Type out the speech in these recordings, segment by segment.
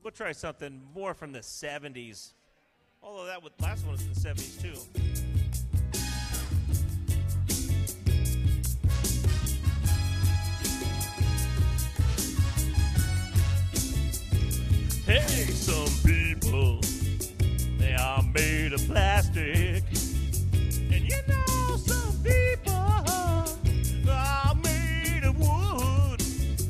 We'll try something more from the 70s. Although that last one was from the 70s, too. Hey, some people, they are made of plastic. And you know some people are made of wood.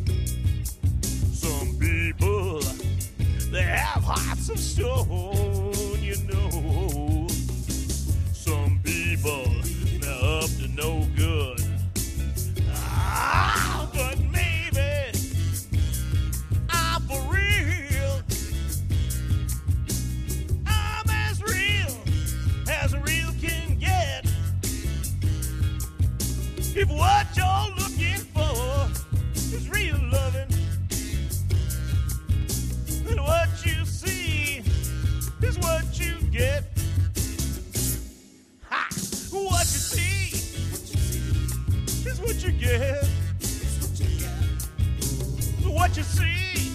Some people, they have hearts of stone, you know. Some people, they're up to no good. But maybe I'm for real. I'm as real can get. If what you're looking for is real loving, then what you see is what you get. Ha! What you see is what you get. What you see